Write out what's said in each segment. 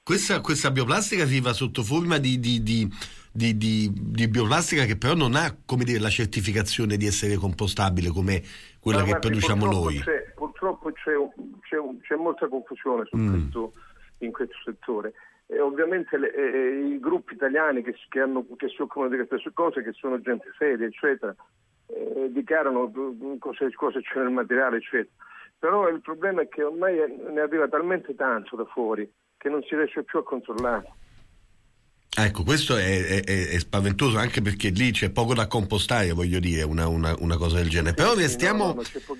Questa bioplastica arriva sotto forma di bioplastica che però non ha, come dire, la certificazione di essere compostabile come quella che produciamo noi. Purtroppo c'è molta confusione in questo settore. E ovviamente i gruppi italiani che si occupano di queste cose, che sono gente seria, eccetera, dichiarano cosa c'è nel materiale, eccetera. Però il problema è che ormai ne arriva talmente tanto da fuori che non si riesce più a controllare. Ecco, questo è spaventoso, anche perché lì c'è poco da compostare, voglio dire, una cosa del genere. Però restiamo,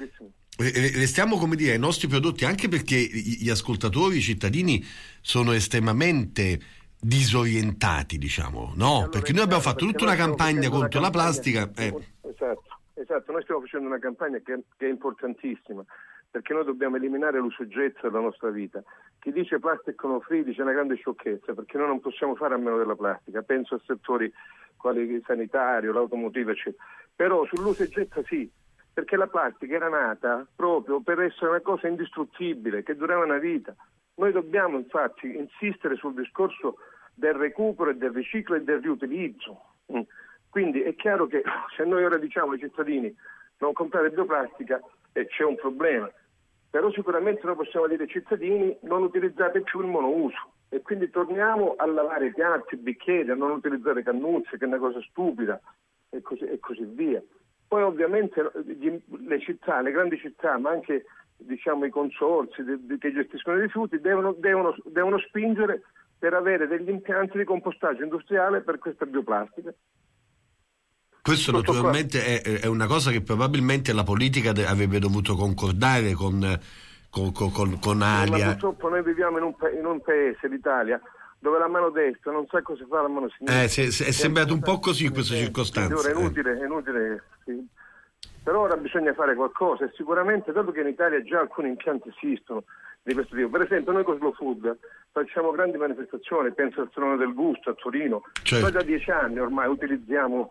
come dire, ai nostri prodotti, anche perché gli ascoltatori, i cittadini sono estremamente disorientati, diciamo, no? Allora, perché noi abbiamo fatto tutta una campagna contro la plastica. Esatto, noi stiamo facendo una campagna che è importantissima, perché noi dobbiamo eliminare l'usuggezza dalla nostra vita. Chi dice plastic no free dice una grande sciocchezza, perché noi non possiamo fare a meno della plastica. Penso a settori quali il sanitario, l'automotivo, eccetera. Però sull'uso e getta sì, perché la plastica era nata proprio per essere una cosa indistruttibile, che durava una vita. Noi dobbiamo infatti insistere sul discorso del recupero e del riciclo e del riutilizzo. Quindi è chiaro che se noi ora diciamo ai cittadini non comprare bioplastica, c'è un problema. Però sicuramente noi possiamo dire ai cittadini non utilizzate più il monouso, e quindi torniamo a lavare i piatti, i bicchieri, a non utilizzare cannuzze, che è una cosa stupida, e così via. Poi ovviamente le città, le grandi città, ma anche diciamo i consorzi che gestiscono i rifiuti devono spingere per avere degli impianti di compostaggio industriale per questa bioplastica. Questo naturalmente è una cosa che probabilmente la politica avrebbe dovuto concordare con Alia. Ma purtroppo noi viviamo in un paese, l'Italia, dove la mano destra non sa cosa fa la mano sinistra. È sembrato un po' così in questa circostanza. È inutile. Sì. Però ora bisogna fare qualcosa, e sicuramente, dato che in Italia già alcuni impianti esistono di questo tipo. Per esempio noi con Slow Food facciamo grandi manifestazioni, penso al Salone del Gusto a Torino. Certo. Noi da 10 anni ormai utilizziamo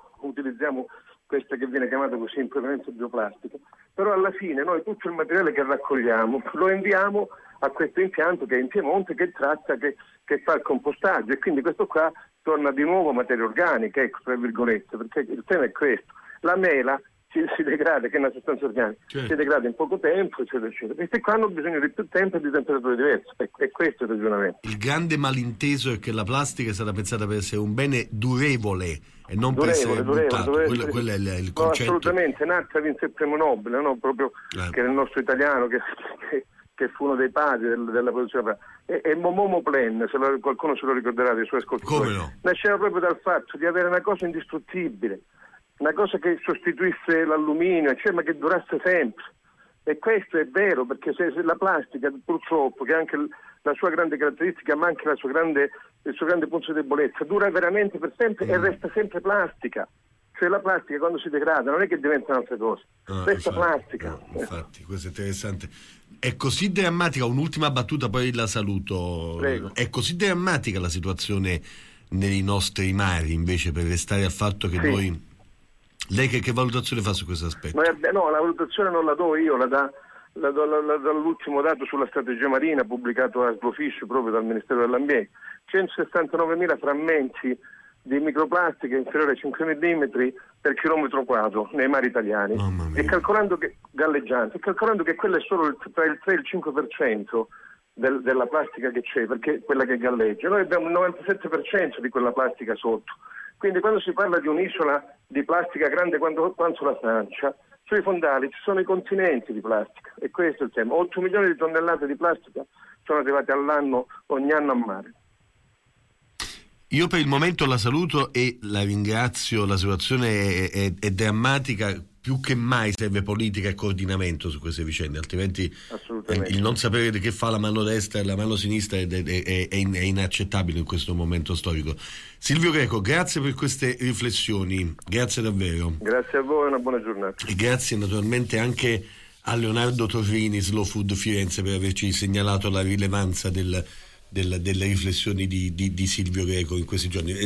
questa che viene chiamata così in provenienza bioplastica, però alla fine noi tutto il materiale che raccogliamo lo inviamo a questo impianto che è in Piemonte, che tratta, che fa il compostaggio, e quindi questo qua torna di nuovo materia organica, ecco, tra virgolette, perché il tema è questo. La mela si degrada, che è una sostanza organica, certo, si degrada in poco tempo, eccetera, eccetera. Questi qua hanno bisogno di più tempo e di temperature diverse, è questo il ragionamento. Il grande malinteso è che la plastica è stata pensata per essere un bene durevole e non per essere buttato. Quello è il concetto. No, assolutamente, Natta vinse il premio Nobel, no? Proprio che era il nostro italiano, che fu uno dei padri della produzione. E Momo Plen, qualcuno se lo ricorderà dei suoi ascoltatori. Come no? Nasceva proprio dal fatto di avere una cosa indistruttibile, una cosa che sostituisse l'alluminio, cioè, ma che durasse sempre. E questo è vero, perché se la plastica, purtroppo, che ha anche la sua grande caratteristica, ma anche il suo grande punto di debolezza, dura veramente per sempre e resta sempre plastica. Cioè la plastica quando si degrada non è che diventa un'altra cosa, resta plastica. Infatti, questo è interessante. È così drammatica, un'ultima battuta, poi la saluto. Prego. È così drammatica la situazione nei nostri mari, invece, per restare al fatto che sì, noi... Lei che valutazione fa su questo aspetto? No, la valutazione non la do io, la do dall'ultimo dato sulla strategia marina pubblicato a Slowfish proprio dal Ministero dell'Ambiente. 169.000 frammenti di microplastiche inferiori ai 5 mm per chilometro quadro nei mari italiani, e calcolando che galleggianti, calcolando che quello è solo tra il 3 e il 5% della plastica che c'è, perché quella che galleggia. Noi abbiamo il 97% di quella plastica sotto. Quindi quando si parla di un'isola di plastica grande quanto la Francia, sui fondali ci sono i continenti di plastica, e questo è il tema. 8 milioni di tonnellate di plastica sono arrivate all'anno, ogni anno a mare. Io per il momento la saluto e la ringrazio. La situazione è drammatica, più che mai serve politica e coordinamento su queste vicende, altrimenti il non sapere di che fa la mano destra e la mano sinistra è inaccettabile in questo momento storico. Silvio Greco, grazie per queste riflessioni, grazie davvero. Grazie a voi, una buona giornata. E grazie naturalmente anche a Leonardo Torrini, Slow Food Firenze, per averci segnalato la rilevanza delle riflessioni di Silvio Greco in questi giorni.